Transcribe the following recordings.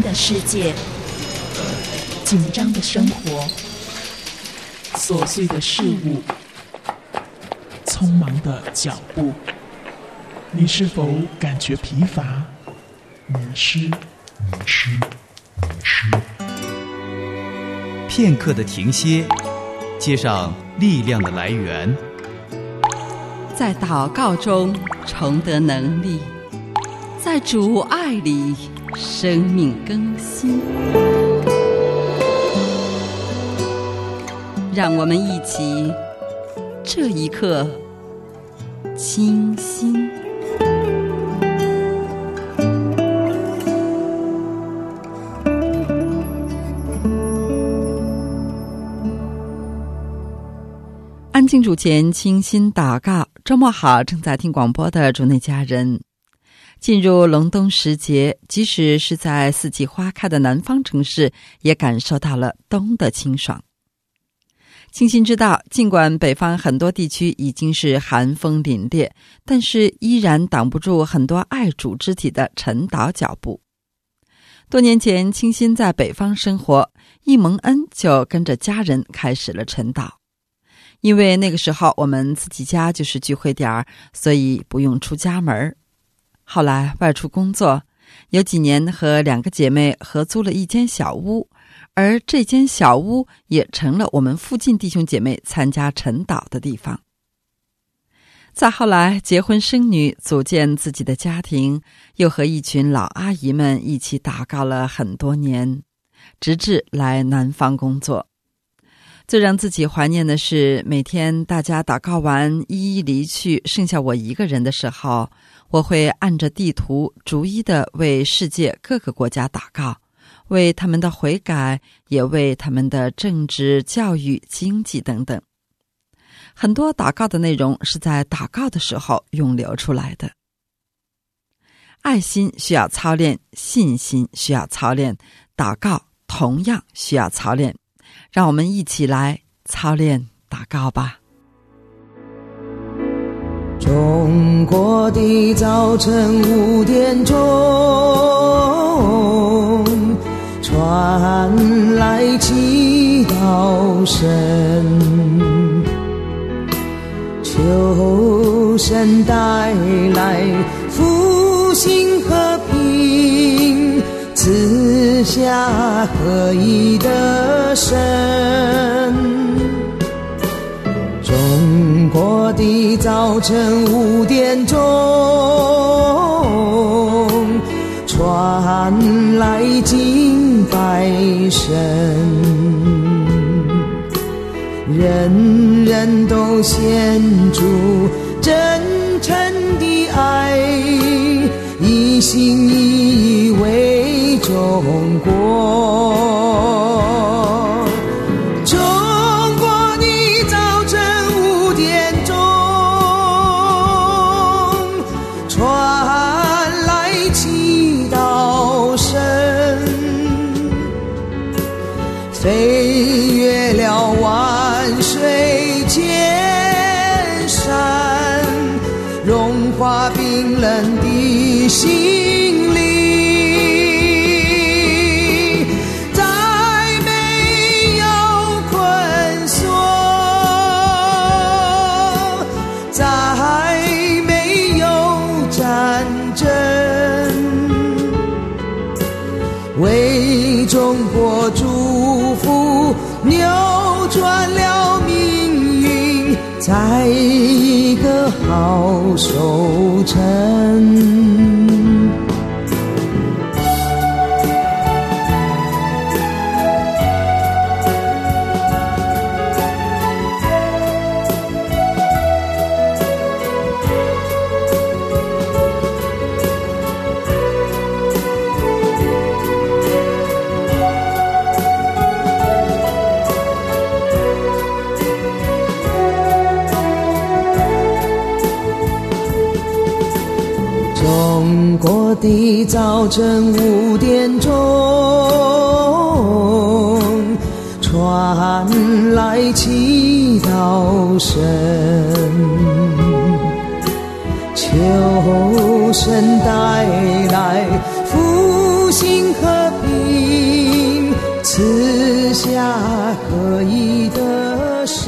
的世界，紧张的生活，琐碎的事物，匆忙的脚步，你是否感觉疲乏、迷失？ 片刻的停歇，接上力量的来源， 在祷告中重得能力，在主爱里生命更新。让我们一起这一刻清心。安静主前，清心祷告。周末好，正在听广播的主内家人。进入隆冬时节，即使是在四季花开的南方城市，也感受到了冬的清爽。清心知道，尽管北方很多地区已经是寒风凛冽，但是依然挡不住很多爱主肢体的晨祷脚步。多年前，清心在北方生活，一蒙恩就跟着家人开始了晨祷。因为那个时候我们自己家就是聚会点儿，所以不用出家门。后来外出工作，有几年和2个姐妹合租了一间小屋，而这间小屋也成了我们附近弟兄姐妹参加晨祷的地方。再后来结婚生女，组建自己的家庭，又和一群老阿姨们一起祷告了很多年，直至来南方工作。最让自己怀念的是，每天大家祷告完一一离去，剩下我一个人的时候，我会按着地图逐一的为世界各个国家祷告，为他们的悔改，也为他们的政治、教育、经济等等。很多祷告的内容是在祷告的时候涌流出来的。爱心需要操练，信心需要操练，祷告同样需要操练。让我们一起来操练祷告吧。 中国的早晨5点钟，传来祈祷声，求神带来复兴和平，赐下合一的神。中国的早晨5点钟，传来敬拜神，人人都献出真诚的爱，一心一意为中国。中国的早晨5点钟，传来祈祷声，飞越了万水千山，融化冰冷的心灵，再没有困锁，再没有战争，为中国祝福，扭转了命运，在一个好收成。中国的早晨5点钟，传来祈祷声，求神带来复心和平，赐下合一的神。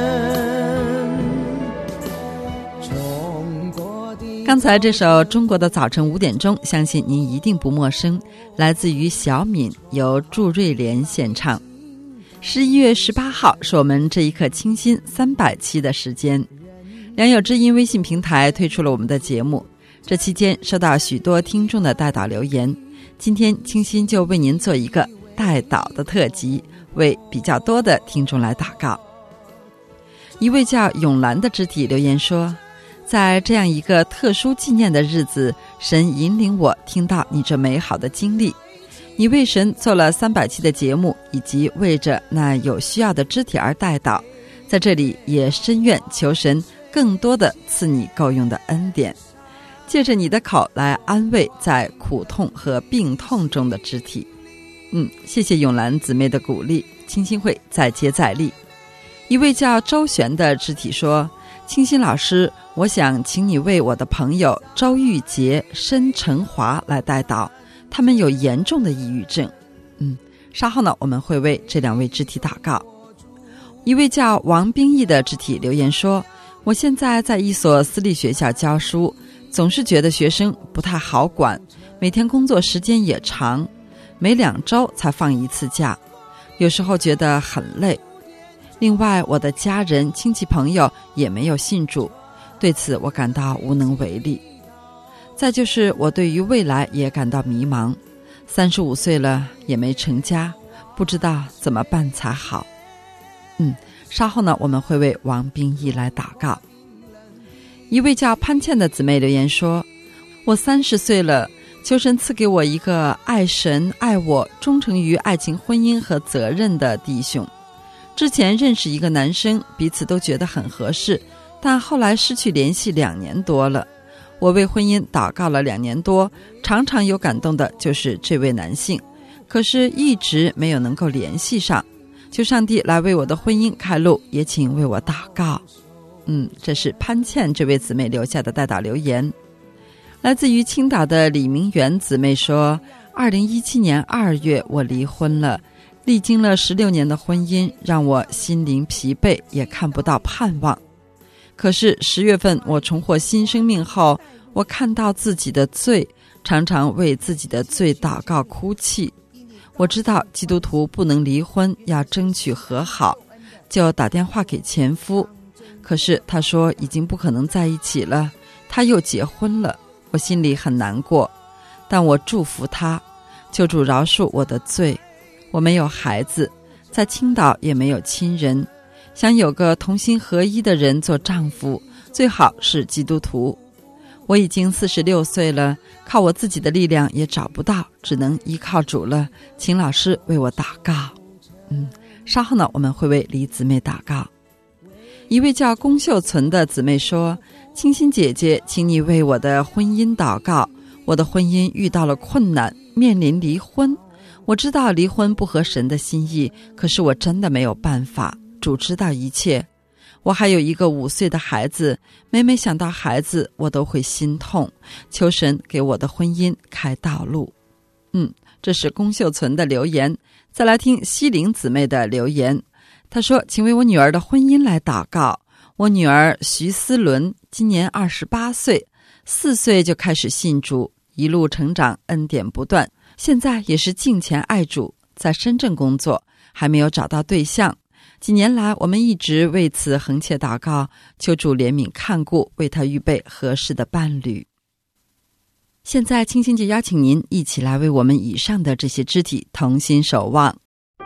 刚才这首《中国的早晨5点钟》，相信您一定不陌生，来自于小敏，由祝瑞莲献唱。11月18号是我们这一刻清新300期的时间，良友之音微信平台推出了我们的节目，这期间收到许多听众的代祷留言，今天清新就为您做一个代祷的特辑，为比较多的听众来祷告。一位叫永兰的肢体留言说，在这样一个特殊纪念的日子，神引领我听到你这美好的经历，你为神做了300期的节目，以及为着那有需要的肢体而代祷，在这里也深愿求神更多的赐你够用的恩典，借着你的口来安慰在苦痛和病痛中的肢体。谢谢永兰姊妹的鼓励，清新会再接再厉。一位叫周璇的肢体说，清新老师，我想请你为我的朋友周玉洁、申成华来代祷，他们有严重的抑郁症。稍后呢，我们会为这2位肢体祷告。一位叫王冰义的肢体留言说，我现在在一所私立学校教书，总是觉得学生不太好管，每天工作时间也长，每2周才放1次假，有时候觉得很累。另外，我的家人、亲戚朋友也没有信主，对此我感到无能为力。再就是我对于未来也感到迷茫，35岁了也没成家，不知道怎么办才好。稍后呢，我们会为王冰义来祷告。一位叫潘倩的姊妹留言说，我30岁了，求神赐给我一个爱神、爱我、忠诚于爱情、婚姻和责任的弟兄。之前认识一个男生，彼此都觉得很合适，但后来失去联系2年多了。我为婚姻祷告了2年多，常常有感动的就是这位男性，可是一直没有能够联系上，求上帝来为我的婚姻开路，也请为我祷告。这是潘倩这位姊妹留下的代祷留言。来自于青岛的李明元姊妹说，2017年2月我离婚了，历经了16年的婚姻，让我心灵疲惫，也看不到盼望。可是10月份我重获新生命后，我看到自己的罪，常常为自己的罪祷告哭泣。我知道基督徒不能离婚，要争取和好，就打电话给前夫，可是他说已经不可能在一起了，他又结婚了。我心里很难过，但我祝福他，求主饶恕我的罪。我没有孩子，在青岛也没有亲人，想有个同心合一的人做丈夫，最好是基督徒。我已经46岁了，靠我自己的力量也找不到，只能依靠主了，请老师为我祷告。稍后呢，我们会为李姊妹祷告。一位叫龚秀存的姊妹说，清新姐姐，请你为我的婚姻祷告，我的婚姻遇到了困难，面临离婚。我知道离婚不合神的心意，可是我真的没有办法，主知道一切。我还有一个5岁的孩子，每每想到孩子，我都会心痛，求神给我的婚姻开道路。这是龚秀存的留言。再来听西玲姊妹的留言，她说，请为我女儿的婚姻来祷告。我女儿徐思伦今年28岁，4岁就开始信主，一路成长，恩典不断，现在也是敬虔爱主，在深圳工作，还没有找到对象。几年来我们一直为此横切祷告，求主怜悯看顾，为他预备合适的伴侣。现在清新就邀请您一起来为我们以上的这些肢体同心守望。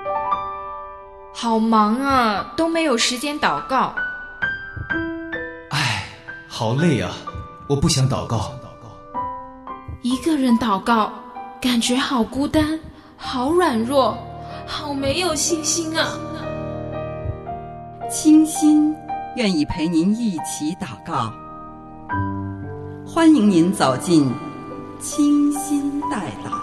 好忙啊，都没有时间祷告。 好累啊，我不想祷告。 一个人祷告，感觉好孤单，好软弱，好没有信心啊。 清新愿意陪您一起祷告，欢迎您走进清新代祷。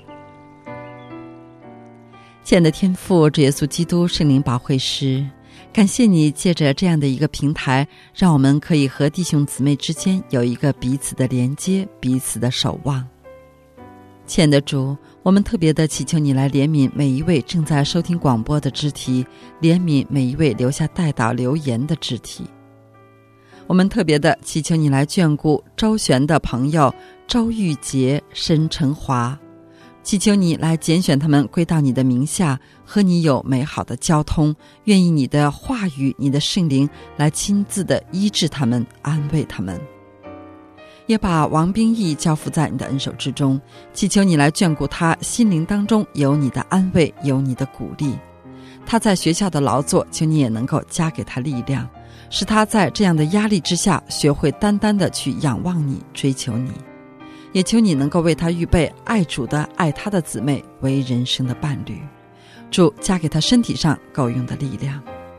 亲爱的天父，主耶稣基督圣灵保惠师， 感谢你借着这样的一个平台，让我们可以和弟兄姊妹之间有一个彼此的连接，彼此的守望。亲爱的主，我们特别的祈求你来怜悯每一位正在收听广播的肢体，怜悯每一位留下代祷留言的肢体。我们特别的祈求你来眷顾周旋的朋友周玉洁、申成华，祈求你来拣选他们归到你的名下，和你有美好的交通，愿意你的话语、你的圣灵来亲自的医治他们，安慰他们。也把王冰义交付在你的恩手之中，祈求你来眷顾他心灵当中有你的安慰，有你的鼓励。他在学校的劳作，求你也能够加给他力量，使他在这样的压力之下学会单单的去仰望你，追求你。也求你能够为他预备爱主的爱他的姊妹为人生的伴侣，主加给他身体上够用的力量。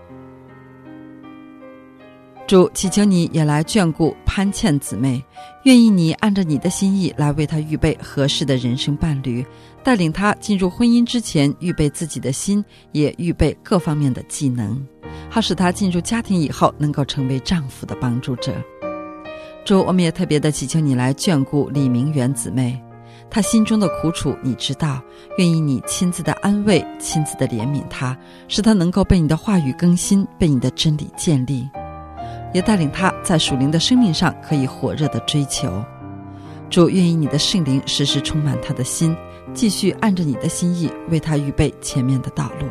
主祈求你也来眷顾潘倩姊妹，愿意你按照你的心意来为她预备合适的人生伴侣，带领她进入婚姻之前预备自己的心，也预备各方面的技能，好使她进入家庭以后能够成为丈夫的帮助者。主，我们也特别的祈求你来眷顾李明媛姊妹，她心中的苦楚你知道，愿意你亲自的安慰，亲自的怜悯她，使她能够被你的话语更新，被你的真理建立，也带领她在属灵的生命上可以火热的追求。主，愿意你的圣灵时时充满她的心，继续按着你的心意为她预备前面的道路。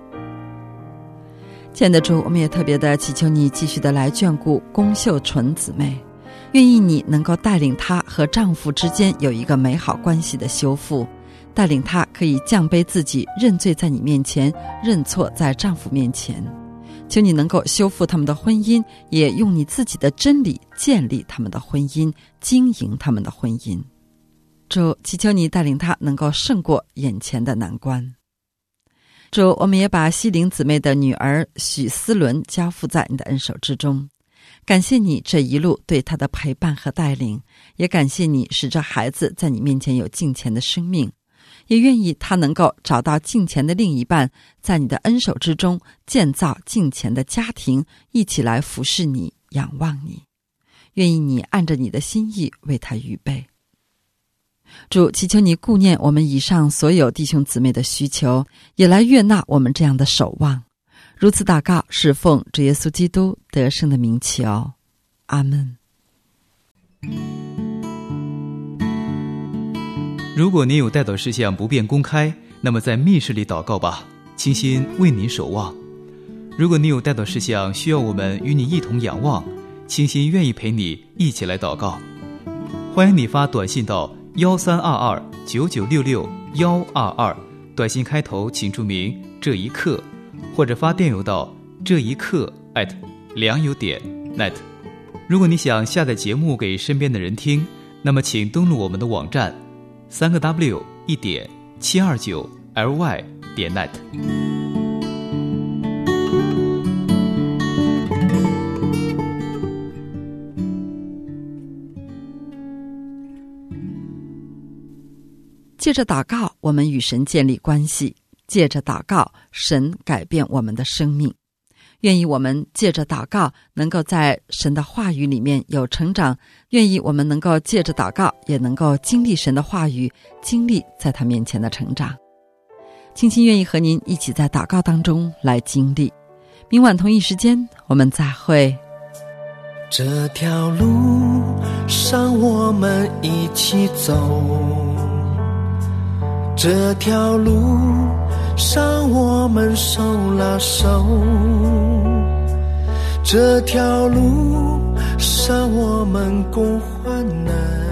亲爱的主，我们也特别的祈求你继续的来眷顾龚秀纯姊妹，愿意你能够带领她和丈夫之间有一个美好关系的修复，带领她可以降卑自己，认罪在你面前，认错在丈夫面前。求你能够修复他们的婚姻，也用你自己的真理建立他们的婚姻，经营他们的婚姻。主，祈求你带领他能够胜过眼前的难关。主，我们也把西陵姊妹的女儿许思伦交付在你的恩手之中，感谢你这一路对她的陪伴和带领，也感谢你使这孩子在你面前有敬虔的生命，也愿意他能够找到敬虔的另一半，在你的恩手之中建造敬虔的家庭，一起来服侍你，仰望你。愿意你按着你的心意为他预备。主，祈求你顾念我们以上所有弟兄姊妹的需求，也来悦纳我们这样的守望。如此祷告，是奉主耶稣基督得胜的名求，阿们。 如果您有代祷事项不便公开，那么在密室里祷告吧，倾心为您守望。如果您有代祷事项需要我们与你一同仰望，倾心愿意陪你一起来祷告。欢迎你发短信到132299662122，短信开头请注明这一刻，或者发电邮到这一刻@良友.net。如果你想下载节目给身边的人听，那么请登录我们的网站3w1.729ly.net。 借着祷告，我们与神建立关系；借着祷告，神改变我们的生命。愿意我们借着祷告能够在神的话语里面有成长，愿意我们能够借着祷告也能够经历神的话语，经历在他面前的成长。倾心愿意和您一起在祷告当中来经历。明晚同一时间我们再会。 这条路上我们一起走，这条路上我们手拉手，这条路上我们共患难。